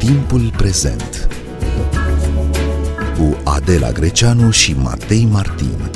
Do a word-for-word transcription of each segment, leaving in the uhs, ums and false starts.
Timpul prezent cu Adela Greceanu și Matei Martin.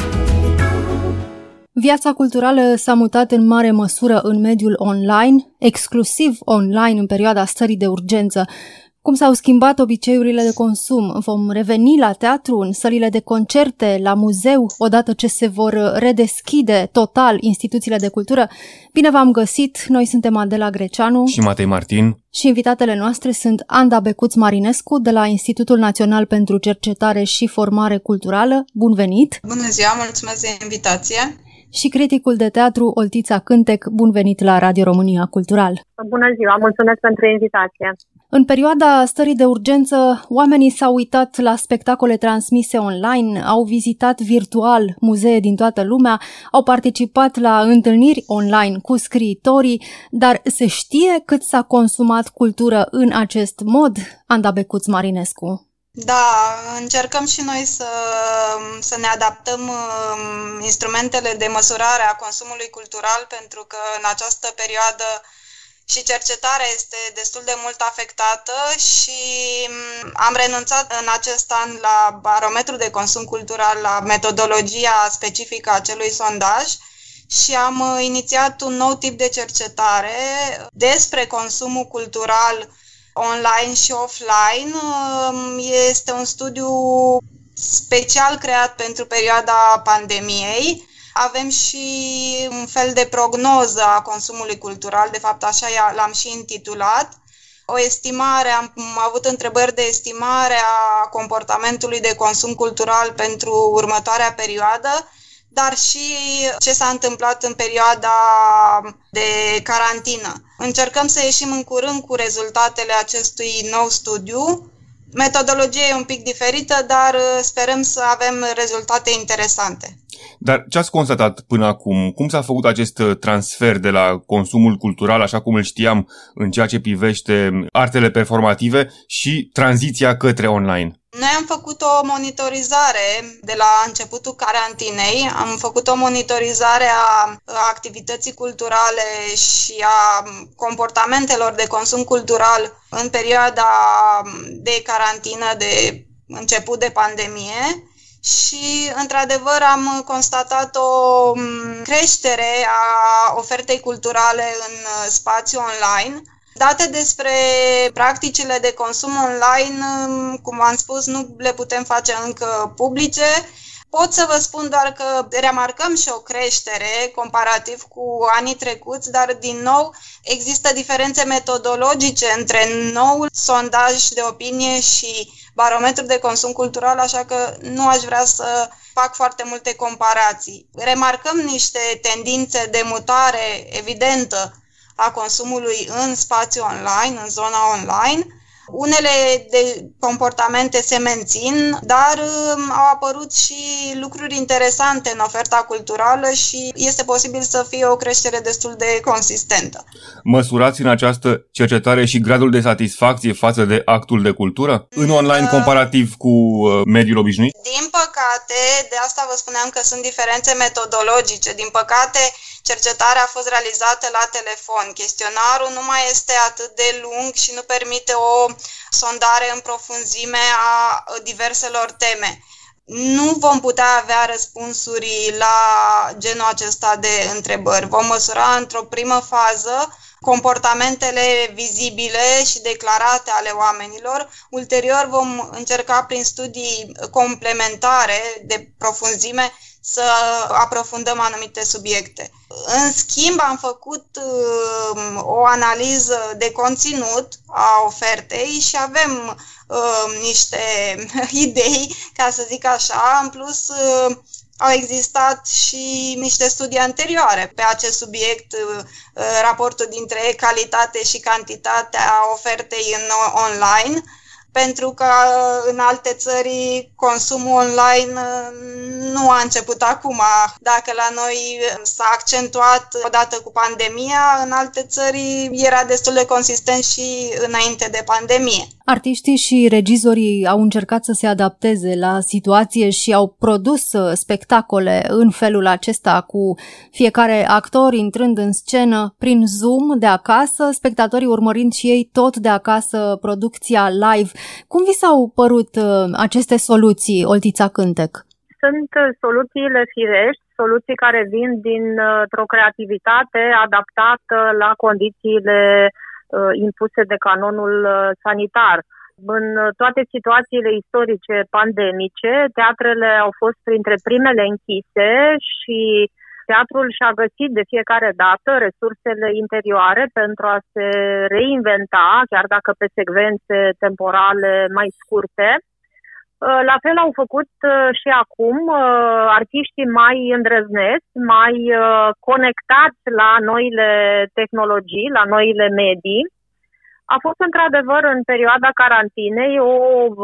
Viața culturală s-a mutat în mare măsură în mediul online, exclusiv online în perioada stării de urgență. Cum s-au schimbat obiceiurile de consum? Vom reveni la teatru, în sălile de concerte, la muzeu, odată ce se vor redeschide total instituțiile de cultură? Bine v-am găsit! Noi suntem Adela Greceanu și Matei Martin și invitatele noastre sunt Anda Becuț-Marinescu de la Institutul Național pentru Cercetare și Formare Culturală. Bun venit! Bună ziua, mulțumesc de invitație! Și criticul de teatru Oltița Cântec. Bun venit la Radio România Cultural! Bună ziua, mulțumesc pentru invitație! În perioada stării de urgență, oamenii s-au uitat la spectacole transmise online, au vizitat virtual muzee din toată lumea, au participat la întâlniri online cu scriitorii, dar se știe cât s-a consumat cultură în acest mod? Anda Becuț-Marinescu. Da, încercăm și noi să, să ne adaptăm instrumentele de măsurare a consumului cultural, pentru că în această perioadă și cercetarea este destul de mult afectată și am renunțat în acest an la barometru de consum cultural, la metodologia specifică a acelui sondaj și am inițiat un nou tip de cercetare despre consumul cultural online și offline. Este un studiu special creat pentru perioada pandemiei. Avem și un fel de prognoză a consumului cultural, de fapt așa l-am și intitulat. O estimare, am avut întrebări de estimare a comportamentului de consum cultural pentru următoarea perioadă, dar și ce s-a întâmplat în perioada de carantină. Încercăm să ieșim în curând cu rezultatele acestui nou studiu. Metodologia e un pic diferită, dar sperăm să avem rezultate interesante. Dar ce ați constatat până acum? Cum s-a făcut acest transfer de la consumul cultural, așa cum îl știam, în ceea ce privește artele performative și tranziția către online? Noi am făcut o monitorizare de la începutul carantinei, am făcut o monitorizare a activității culturale și a comportamentelor de consum cultural în perioada de carantină, de început de pandemie. Și, într-adevăr, am constatat o creștere a ofertei culturale în spațiu online. Date despre practicile de consum online, cum am spus, nu le putem face încă publice. Pot să vă spun doar că remarcăm și o creștere comparativ cu anii trecuți, dar, din nou, există diferențe metodologice între noul sondaj de opinie și barometru de consum cultural, așa că nu aș vrea să fac foarte multe comparații. Remarcăm niște tendințe de mutare evidentă a consumului în spațiu online, în zona online. Unele de comportamente se mențin, dar au apărut și lucruri interesante în oferta culturală și este posibil să fie o creștere destul de consistentă. Măsurați în această cercetare și gradul de satisfacție față de actul de cultură? În online comparativ cu mediul obișnuit? Din păcate, de asta vă spuneam că sunt diferențe metodologice. Din păcate, cercetarea a fost realizată la telefon. Chestionarul nu mai este atât de lung și nu permite o sondare în profunzime a diverselor teme. Nu vom putea avea răspunsuri la genul acesta de întrebări. Vom măsura într-o primă fază comportamentele vizibile și declarate ale oamenilor. Ulterior vom încerca prin studii complementare de profunzime să aprofundăm anumite subiecte. În schimb, am făcut uh, o analiză de conținut a ofertei și avem uh, niște idei, ca să zic așa. În plus, uh, au existat și niște studii anterioare pe acest subiect, uh, raportul dintre calitate și cantitatea ofertei în online. pentru că în alte țări consumul online nu a început acum. Dacă la noi s-a accentuat odată cu pandemia, în alte țări era destul de consistent și înainte de pandemie. Artiștii și regizorii au încercat să se adapteze la situație și au produs spectacole în felul acesta, cu fiecare actor intrând în scenă prin Zoom de acasă, spectatorii urmărind și ei tot de acasă producția live. Cum vi s-au părut aceste soluții, Oltița Cântec? Sunt soluțiile firești, soluții care vin dintr-o creativitate adaptată la condițiile impuse de canonul sanitar. În toate situațiile istorice pandemice, teatrele au fost printre primele închise și teatrul și-a găsit de fiecare dată resursele interioare pentru a se reinventa, chiar dacă pe secvențe temporale mai scurte. La fel au făcut și acum artiștii mai îndrăzneți, mai conectați la noile tehnologii, la noile medii. A fost într-adevăr în perioada carantinei o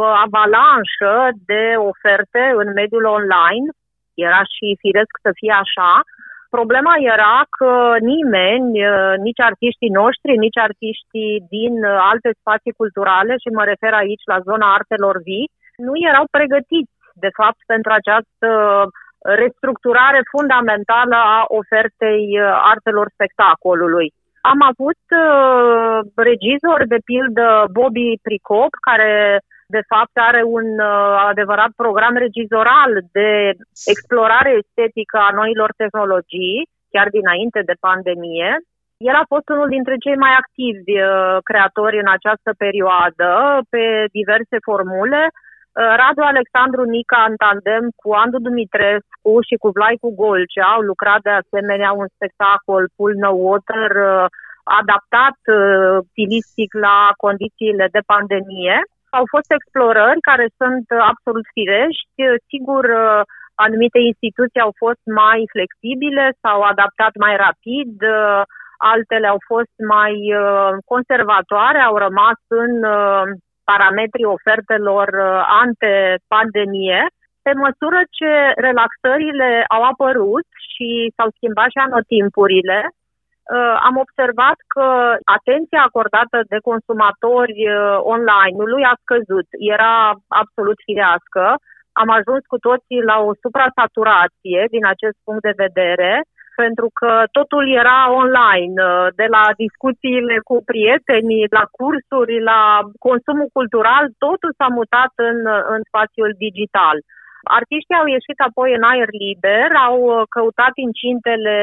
avalanșă de oferte în mediul online. Era și firesc să fie așa. Problema era că nimeni, nici artiștii noștri, nici artiștii din alte spații culturale, și mă refer aici la zona artelor vii, nu erau pregătiți, de fapt, pentru această restructurare fundamentală a ofertei artelor spectacolului. Am avut uh, regizori, de pildă Bobby Pricop, care de fapt are un uh, adevărat program regizoral de explorare estetică a noilor tehnologii, chiar dinainte de pandemie. El a fost unul dintre cei mai activi uh, creatori în această perioadă, pe diverse formule. Uh, Radu Alexandru Nica, în tandem cu Andu Dumitrescu și cu Vlaicu Golcea, au lucrat de asemenea un spectacol Pool No Water, uh, adaptat uh, stilistic la condițiile de pandemie. Au fost explorări care sunt absolut firești. Sigur, uh, anumite instituții au fost mai flexibile, s-au adaptat mai rapid, uh, altele au fost mai uh, conservatoare, au rămas în uh, parametrii ofertelor uh, ante-pandemie. Pe măsură ce relaxările au apărut și s-au schimbat și anotimpurile, uh, am observat că atenția acordată de consumatori uh, online-ului a scăzut. Era absolut firească. Am ajuns cu toții la o suprasaturație din acest punct de vedere, pentru că totul era online, de la discuțiile cu prietenii, la cursuri, la consumul cultural, totul s-a mutat în, în spațiul digital. Artiștii au ieșit apoi în aer liber, au căutat incintele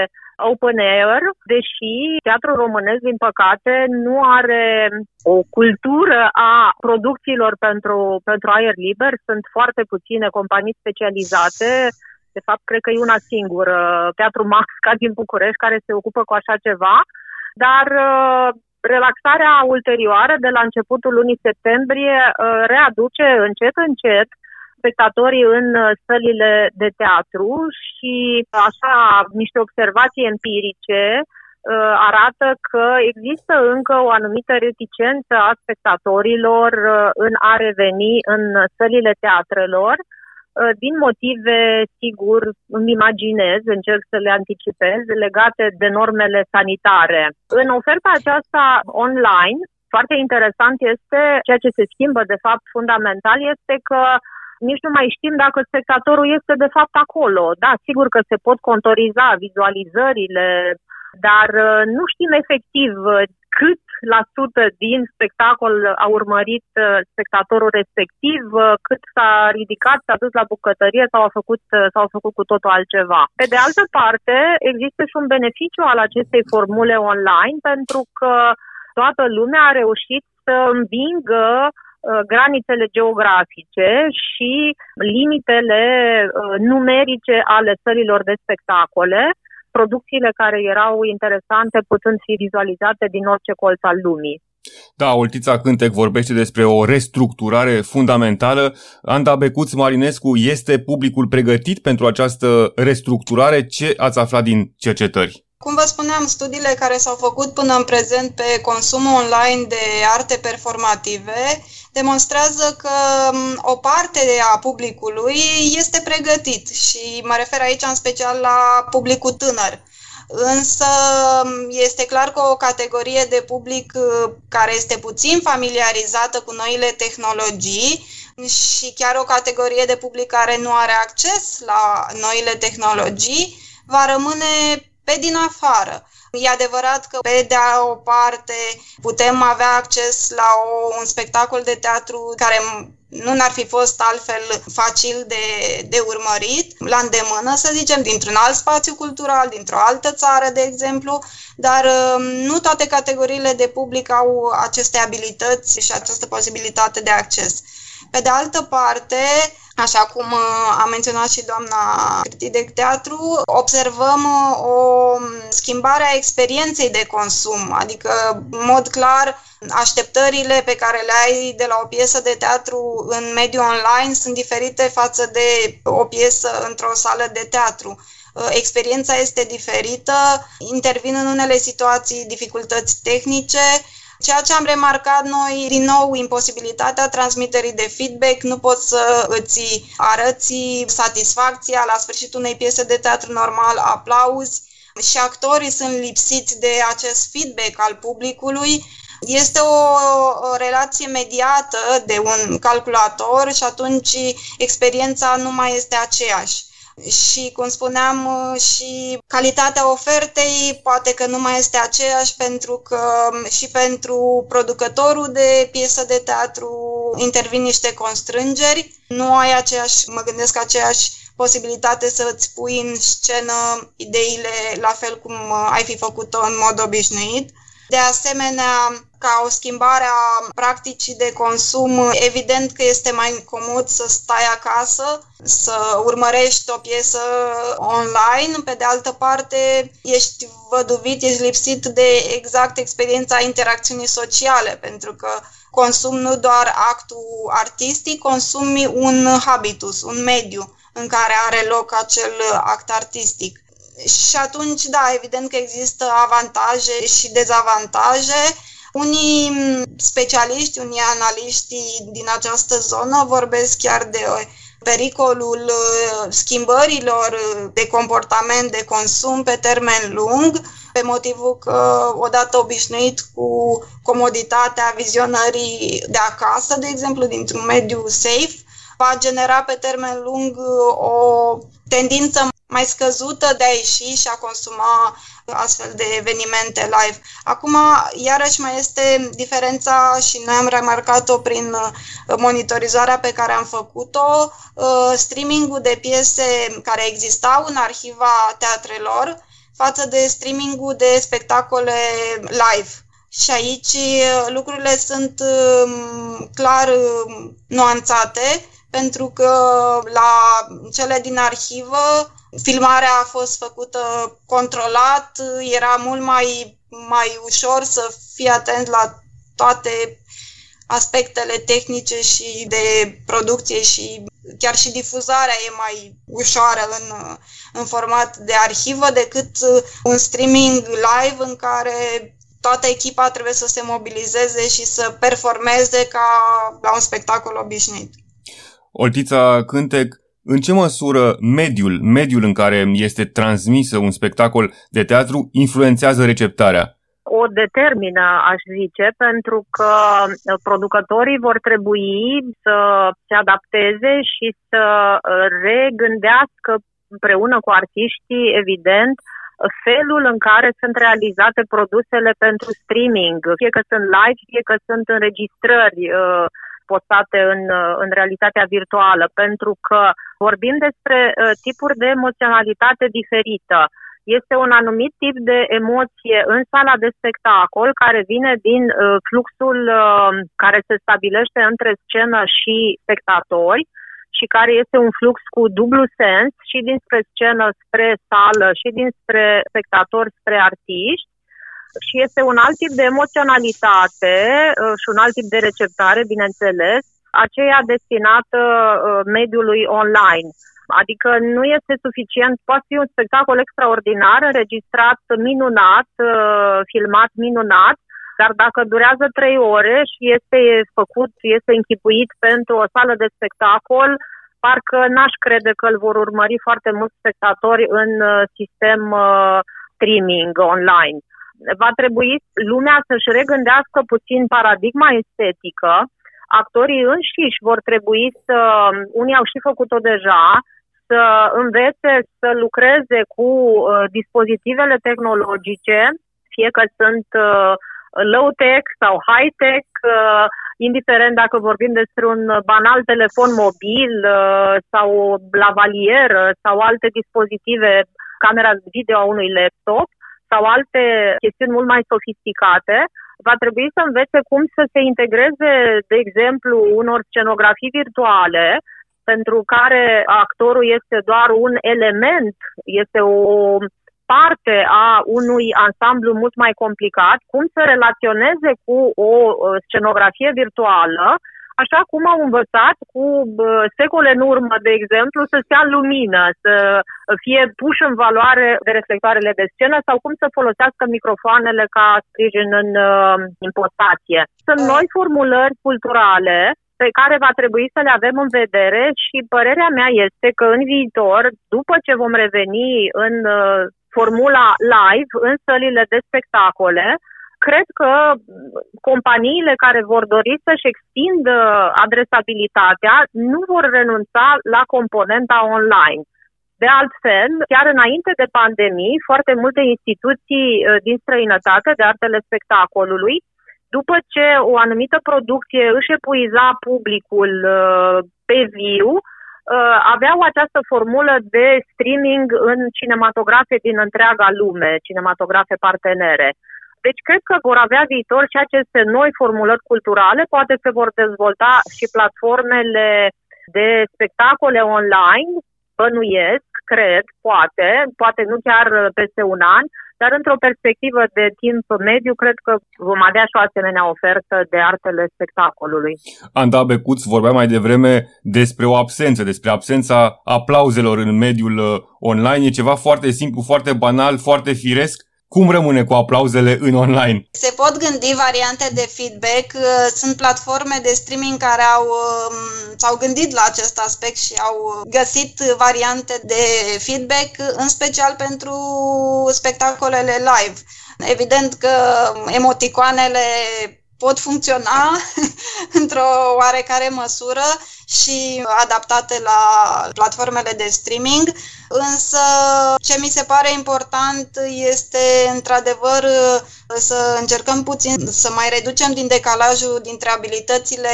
open air, deși teatrul românesc, din păcate, nu are o cultură a producțiilor pentru, pentru aer liber. Sunt foarte puține companii specializate. De fapt, cred că e una singură, Teatru Masca din București, care se ocupă cu așa ceva, dar uh, relaxarea ulterioară, de la începutul lunii septembrie, uh, readuce încet, încet spectatorii în sălile de teatru și așa niște observații empirice uh, arată că există încă o anumită reticență a spectatorilor uh, în a reveni în sălile teatrelor, din motive, sigur, îmi imaginez, încerc să le anticipez, legate de normele sanitare. În oferta aceasta online, foarte interesant este, ceea ce se schimbă de fapt fundamental, este că nici nu mai știm dacă spectatorul este de fapt acolo. Da, sigur că se pot contoriza vizualizările, dar nu știm efectiv cât la sută din spectacol a urmărit spectatorul respectiv, cât s-a ridicat, s-a dus la bucătărie sau a făcut, sau a făcut cu totul altceva. Pe de altă parte, există și un beneficiu al acestei formule online, pentru că toată lumea a reușit să învingă granițele geografice și limitele numerice ale sălilor de spectacole, producțiile care erau interesante putând fi vizualizate din orice colț al lumii. Da, Oltița Cântec vorbește despre o restructurare fundamentală. Anda Becuț-Marinescu, este publicul pregătit pentru această restructurare? Ce ați aflat din cercetări? Cum vă spuneam, studiile care s-au făcut până în prezent pe consumul online de arte performative demonstrează că o parte a publicului este pregătit și mă refer aici în special la publicul tânăr. Însă este clar că o categorie de public care este puțin familiarizată cu noile tehnologii și chiar o categorie de public care nu are acces la noile tehnologii va rămâne pe din afară. E adevărat că pe de o parte putem avea acces la o, un spectacol de teatru care nu n-ar fi fost altfel facil de, de urmărit, la îndemână, să zicem, dintr-un alt spațiu cultural, dintr-o altă țară, de exemplu, dar nu toate categoriile de public au aceste abilități și această posibilitate de acces. Pe de altă parte, așa cum a menționat și doamna critic de teatru, observăm o schimbare a experienței de consum, adică, în mod clar, așteptările pe care le ai de la o piesă de teatru în mediul online sunt diferite față de o piesă într-o sală de teatru. Experiența este diferită, intervin în unele situații dificultăți tehnice. Ceea ce am remarcat noi, din nou, imposibilitatea transmiterii de feedback, nu poți să îți arăți satisfacția la sfârșitul unei piese de teatru normal, aplauzi, și actorii sunt lipsiți de acest feedback al publicului. Este o, o relație mediată de un calculator și atunci experiența nu mai este aceeași. Și, cum spuneam, și calitatea ofertei poate că nu mai este aceeași, pentru că și pentru producătorul de piesă de teatru intervin niște constrângeri. Nu ai aceeași, mă gândesc, aceeași posibilitate să îți pui în scenă ideile la fel cum ai fi făcut-o în mod obișnuit. De asemenea, ca o schimbare a practicii de consum, evident că este mai comod să stai acasă, să urmărești o piesă online. Pe de altă parte, ești văduvit, ești lipsit de exact experiența interacțiunii sociale, pentru că consumi nu doar actul artistic, consumi un habitus, un mediu în care are loc acel act artistic. Și atunci, da, evident că există avantaje și dezavantaje. Unii specialiști, unii analiști din această zonă vorbesc chiar de pericolul schimbărilor de comportament de consum pe termen lung, pe motivul că, odată obișnuit cu comoditatea vizionării de acasă, de exemplu, dintr-un mediu safe, va genera pe termen lung o tendință mai scăzută de a ieși și a consuma astfel de evenimente live. Acum, iarăși mai este diferența și noi am remarcat-o prin monitorizarea pe care am făcut-o, streaming-ul de piese care existau în arhiva teatrelor față de streaming-ul de spectacole live. Și aici lucrurile sunt clar nuanțate, pentru că la cele din arhivă filmarea a fost făcută controlat, era mult mai, mai ușor să fii atent la toate aspectele tehnice și de producție și chiar și difuzarea e mai ușoară în, în format de arhivă decât un streaming live în care toată echipa trebuie să se mobilizeze și să performeze ca la un spectacol obișnuit. Oltița Cântec, în ce măsură mediul, mediul în care este transmis un spectacol de teatru influențează receptarea? O determină, aș zice, pentru că producătorii vor trebui să se adapteze și să regândească împreună cu artiștii, evident, felul în care sunt realizate produsele pentru streaming, fie că sunt live, fie că sunt înregistrări postate în, în realitatea virtuală, pentru că vorbim despre uh, tipuri de emoționalitate diferită. Este un anumit tip de emoție în sala de spectacol care vine din uh, fluxul uh, care se stabilește între scenă și spectatori și care este un flux cu dublu sens, și dinspre scenă spre sală și dinspre spectatori spre artiști. Și este un alt tip de emoționalitate uh, și un alt tip de receptare, bineînțeles, aceea destinată uh, mediului online. Adică nu este suficient, poate fi un spectacol extraordinar, înregistrat minunat, filmat minunat, dar dacă durează trei ore și este făcut, este închipuit pentru o sală de spectacol, parcă n-aș crede că îl vor urmări foarte mulți spectatori în sistem streaming online. Va trebui lumea să-și regândească puțin paradigma estetică. Actorii înșiși vor trebui să, unii au și făcut-o deja, să învețe să lucreze cu uh, dispozitivele tehnologice, fie că sunt uh, low-tech sau high-tech, uh, indiferent dacă vorbim despre un banal telefon mobil uh, sau lavalieră sau alte dispozitive, camera video a unui laptop sau alte chestiuni mult mai sofisticate. Va trebui să învețe cum să se integreze, de exemplu, unor scenografii virtuale, pentru care actorul este doar un element, este o parte a unui ansamblu mult mai complicat, cum să relaționeze cu o scenografie virtuală, așa cum au învățat cu secole în urmă, de exemplu, să stea în lumină, să fie puși în valoare de reflectoarele de scenă sau cum să folosească microfoanele ca sprijin în, în postație. Sunt noi formulări culturale pe care va trebui să le avem în vedere și părerea mea este că în viitor, după ce vom reveni în formula live, în sălile de spectacole, cred că companiile care vor dori să-și extindă adresabilitatea nu vor renunța la componenta online. De altfel, chiar înainte de pandemii, foarte multe instituții din străinătate de artele spectacolului, după ce o anumită producție își epuiza publicul pe viu, aveau această formulă de streaming în cinematografe din întreaga lume, cinematografe partenere. Deci cred că vor avea viitor și aceste noi formulări culturale, poate se vor dezvolta și platformele de spectacole online, bănuiesc, cred, poate, poate nu chiar peste un an, dar într-o perspectivă de timp mediu, cred că vom avea și o asemenea ofertă de artele spectacolului. Anda Becuț vorbea mai devreme despre o absență, despre absența aplauzelor în mediul online. E ceva foarte simplu, foarte banal, foarte firesc. Cum rămâne cu aplauzele în online? Se pot gândi variante de feedback. Sunt platforme de streaming care au, s-au gândit la acest aspect și au găsit variante de feedback, în special pentru spectacolele live. Evident că emoticoanele pot funcționa într-o oarecare măsură și adaptate la platformele de streaming, însă ce mi se pare important este într-adevăr să încercăm puțin să mai reducem din decalajul dintre abilitățile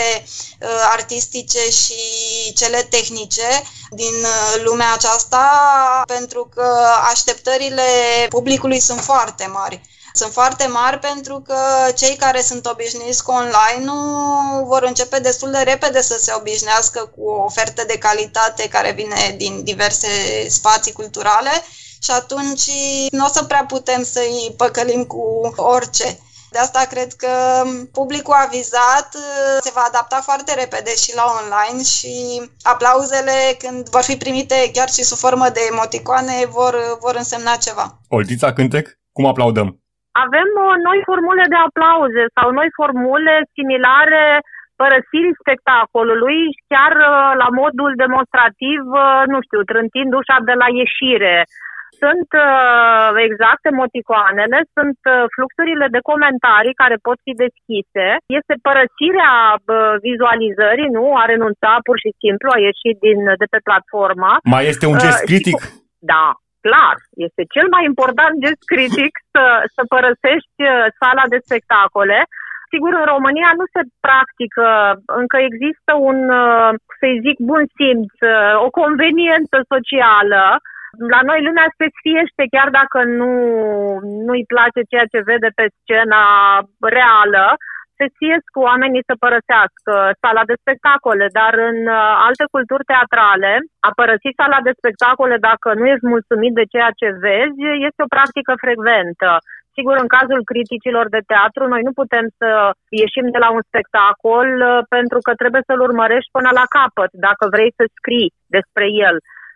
artistice și cele tehnice din lumea aceasta, pentru că așteptările publicului sunt foarte mari. Sunt foarte mari pentru că cei care sunt obișnuiți cu online-ul vor începe destul de repede să se obișnuiască cu o ofertă de calitate care vine din diverse spații culturale și atunci nu o să prea putem să-i păcălim cu orice. De asta cred că publicul avizat se va adapta foarte repede și la online și aplauzele, când vor fi primite chiar și sub formă de emoticoane, vor, vor însemna ceva. Oltița Cântec, cum aplaudăm? Avem noi formule de aplauze sau noi formule similare părăsirii spectacolului, chiar la modul demonstrativ, nu știu, trântind ușa de la ieșire. Sunt exact emoticoanele, sunt fluxurile de comentarii care pot fi deschise. Este părăsirea vizualizării, nu? A renunța pur și simplu, a ieși din, de pe platformă. Mai este un gest critic? Da. Clar, este cel mai important gest critic să, să părăsești sala de spectacole. Sigur, în România nu se practică, încă există un, să-i zic, bun simț, o conveniență socială. La noi lumea se sfiește chiar dacă nu, nu-i place ceea ce vede pe scena reală. Se sfiesc oamenii să părăsească sala de spectacole, dar în alte culturi teatrale, a părăsi sala de spectacole dacă nu ești mulțumit de ceea ce vezi, este o practică frecventă. Sigur, în cazul criticilor de teatru, noi nu putem să ieșim de la un spectacol pentru că trebuie să-l urmărești până la capăt, dacă vrei să scrii despre el.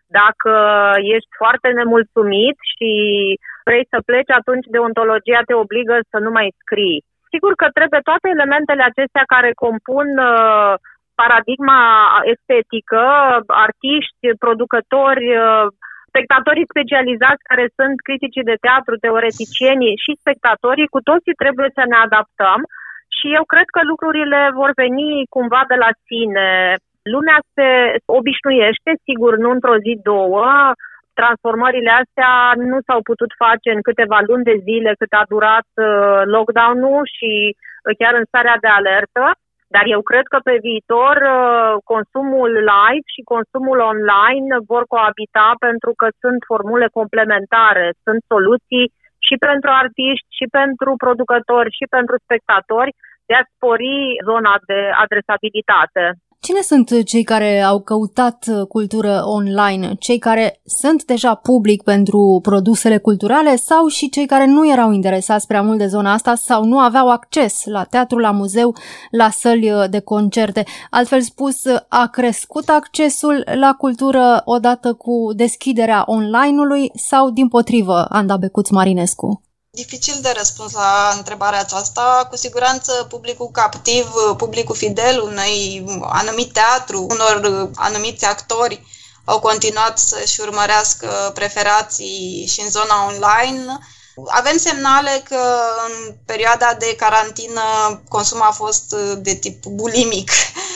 Dacă ești foarte nemulțumit și vrei să pleci, atunci deontologia te obligă să nu mai scrii. Sigur că trebuie toate elementele acestea care compun uh, paradigma estetică, artiști, producători, uh, spectatorii specializați care sunt criticii de teatru, teoreticienii și spectatorii, cu toții trebuie să ne adaptăm și eu cred că lucrurile vor veni cumva de la sine. Lumea se obișnuiește, sigur, nu într-o zi, două. Transformările astea nu s-au putut face în câteva luni de zile cât a durat lockdown-ul și chiar în starea de alertă. Dar eu cred că pe viitor consumul live și consumul online vor coabita pentru că sunt formule complementare, sunt soluții și pentru artiști, și pentru producători, și pentru spectatori de a spori zona de adresabilitate. Cine sunt cei care au căutat cultură online? Cei care sunt deja public pentru produsele culturale sau și cei care nu erau interesați prea mult de zona asta sau nu aveau acces la teatru, la muzeu, la săli de concerte? Altfel spus, a crescut accesul la cultură odată cu deschiderea online-ului sau dimpotrivă, Anda Becuț-Marinescu? Dificil de răspuns la întrebarea aceasta. Cu siguranță publicul captiv, publicul fidel unui anumit teatru, unor anumiți actori au continuat să-și urmărească preferații și în zona online. Avem semnale că în perioada de carantină consumul a fost de tip bulimic.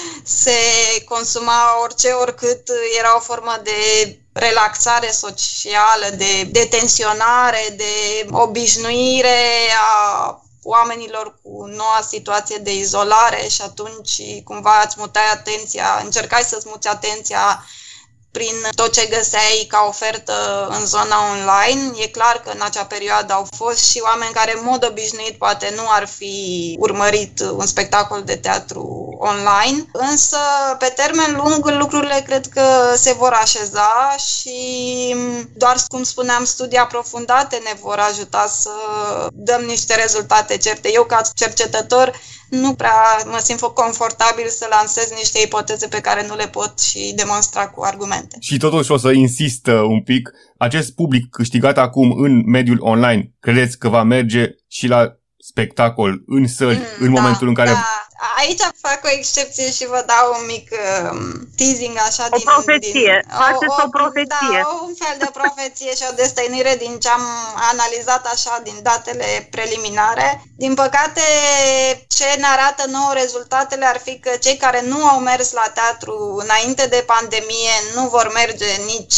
Se consuma orice, oricât, era o formă de relaxare socială, de detenționare, de obișnuire a oamenilor cu noua situație de izolare și atunci cumva îți mutai atenția, încercai să-ți muți atenția prin tot ce găseai ca ofertă în zona online. E clar că în acea perioadă au fost și oameni care în mod obișnuit poate nu ar fi urmărit un spectacol de teatru online, însă pe termen lung lucrurile cred că se vor așeza și doar, cum spuneam, studii aprofundate ne vor ajuta să dăm niște rezultate certe. Eu ca cercetător nu prea mă simt confortabil să lansez niște ipoteze pe care nu le pot și demonstra cu argumente. Și totuși o să insist un pic, acest public câștigat acum în mediul online, credeți că va merge și la spectacol, în săli, mm, în da, momentul în care... Da. Aici fac o excepție și vă dau un mic uh, teasing așa o din... profeție, din, faceți o, o profeție. Da, un fel de profeție și o destăinire din ce am analizat așa din datele preliminare. Din păcate, ce ne arată nouă rezultatele ar fi că cei care nu au mers la teatru înainte de pandemie nu vor merge nici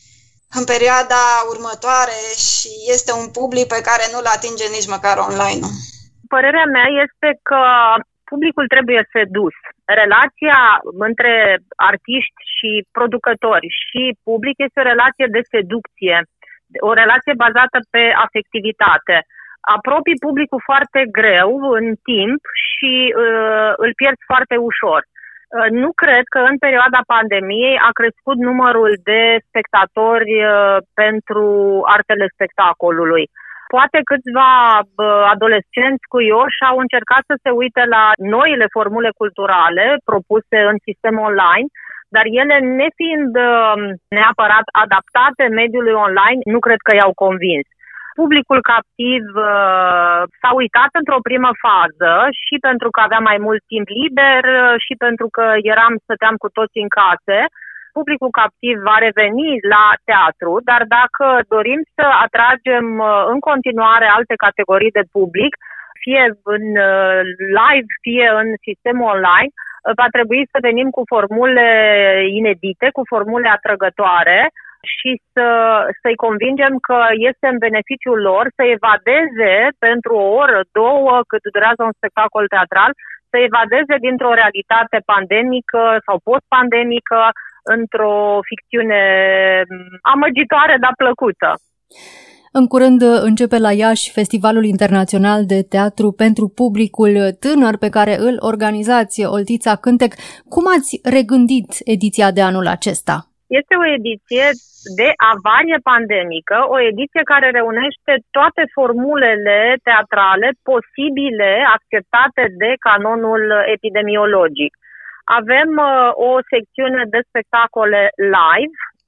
în perioada următoare și este un public pe care nu-l atinge nici măcar online-ul. Părerea mea este că publicul trebuie sedus. Relația între artiști și producători și public este o relație de seducție, o relație bazată pe afectivitate. Apropii publicul foarte greu în timp și uh, îl pierzi foarte ușor. Uh, nu cred că în perioada pandemiei a crescut numărul de spectatori uh, pentru artele spectacolului. Poate câțiva adolescenți cuioși au încercat să se uite la noile formule culturale propuse în sistem online, dar ele nefiind neapărat adaptate mediului online, nu cred că i-au convins. Publicul captiv s-a uitat într-o primă fază și pentru că avea mai mult timp liber și pentru că eram, stăteam cu toți în case. Publicul captiv va reveni la teatru, dar dacă dorim să atragem în continuare alte categorii de public, fie în live, fie în sistem online, va trebui să venim cu formule inedite, cu formule atrăgătoare și să, să-i convingem că este în beneficiul lor să evadeze pentru o oră, două, cât durează un spectacol teatral, să evadeze dintr-o realitate pandemică sau post-pandemică într-o ficțiune amăgitoare, dar plăcută. În curând începe la Iași Festivalul Internațional de Teatru pentru publicul tânăr pe care îl organizați, Oltița Cântec. Cum ați regândit ediția de anul acesta? Este o ediție de avarie pandemică, o ediție care reunește toate formulele teatrale posibile acceptate de canonul epidemiologic. Avem uh, o secțiune de spectacole live,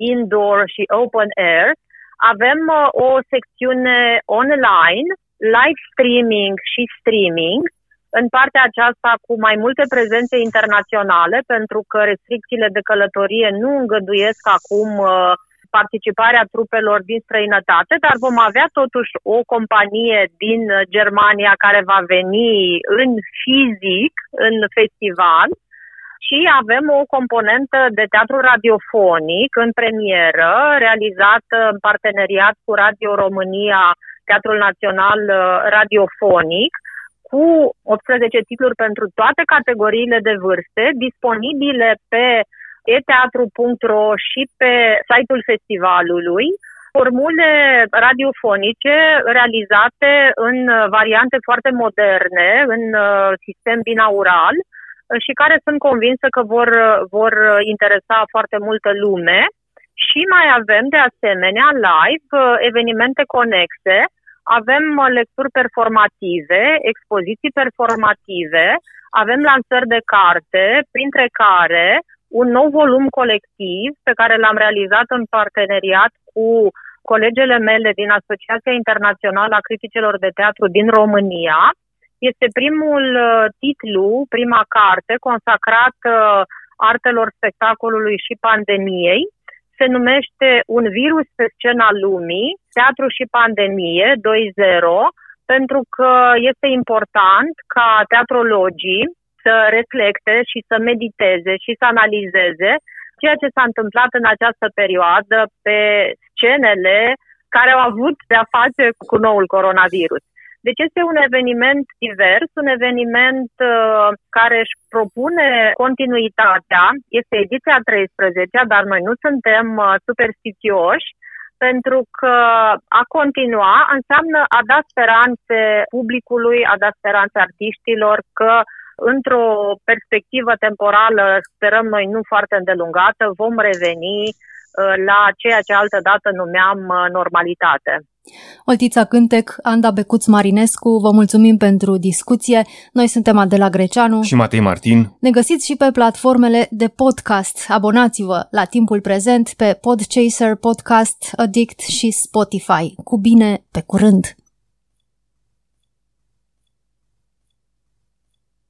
indoor și open air. Avem uh, o secțiune online, live streaming și streaming, în partea aceasta cu mai multe prezențe internaționale, pentru că restricțiile de călătorie nu îngăduiesc acum uh, participarea trupelor din străinătate, dar vom avea totuși o companie din Germania care va veni în fizic, în festival, și avem o componentă de teatru radiofonic în premieră, realizată în parteneriat cu Radio România, Teatrul Național Radiofonic, cu optsprezece titluri pentru toate categoriile de vârste, disponibile pe e teatru punct ro și pe site-ul festivalului, formule radiofonice realizate în variante foarte moderne, în sistem binaural, și care sunt convinsă că vor, vor interesa foarte multă lume. Și mai avem de asemenea live evenimente conexe, avem lecturi performative, expoziții performative, avem lansări de carte, printre care un nou volum colectiv pe care l-am realizat în parteneriat cu colegele mele din Asociația Internațională a Criticilor de Teatru din România. Este primul titlu, prima carte consacrat artelor spectacolului și pandemiei. Se numește Un virus pe scena lumii, teatru și pandemie doi punct zero, pentru că este important ca teatrologii să reflecte și să mediteze și să analizeze ceea ce s-a întâmplat în această perioadă pe scenele care au avut de-a face cu noul coronavirus. Deci este un eveniment divers, un eveniment uh, care își propune continuitatea. Este ediția a treisprezecea, dar noi nu suntem uh, superstițioși, pentru că a continua înseamnă a da speranțe publicului, a da speranțe artiștilor că într-o perspectivă temporală, sperăm noi nu foarte îndelungată, vom reveni uh, la ceea ce altădată numeam uh, normalitate. Oltița Cântec, Anda Becuț-Marinescu, vă mulțumim pentru discuție. Noi suntem Adela Greceanu și Matei Martin. Ne găsiți și pe platformele de podcast. Abonați-vă la timpul prezent pe Podchaser, Podcast Addict și Spotify. Cu bine, pe curând!